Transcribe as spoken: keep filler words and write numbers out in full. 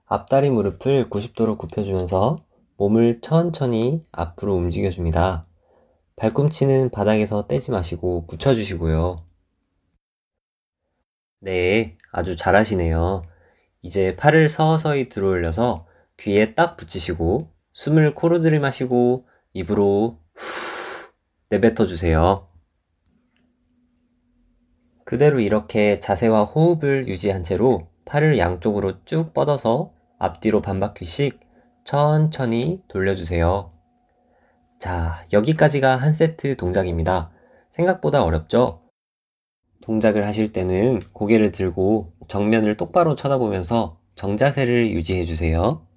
앞다리 무릎을 구십 도로 굽혀주면서 몸을 천천히 앞으로 움직여줍니다. 발꿈치는 바닥에서 떼지 마시고 붙여주시고요. 네, 아주 잘하시네요. 이제 팔을 서서히 들어 올려서 귀에 딱 붙이시고 숨을 코로 들이마시고 입으로 후 내뱉어 주세요. 그대로 이렇게 자세와 호흡을 유지한 채로 팔을 양쪽으로 쭉 뻗어서 앞뒤로 반바퀴씩 천천히 돌려주세요. 자, 여기까지가 한 세트 동작입니다. 생각보다 어렵죠? 동작을 하실 때는 고개를 들고 정면을 똑바로 쳐다보면서 정자세를 유지해 주세요.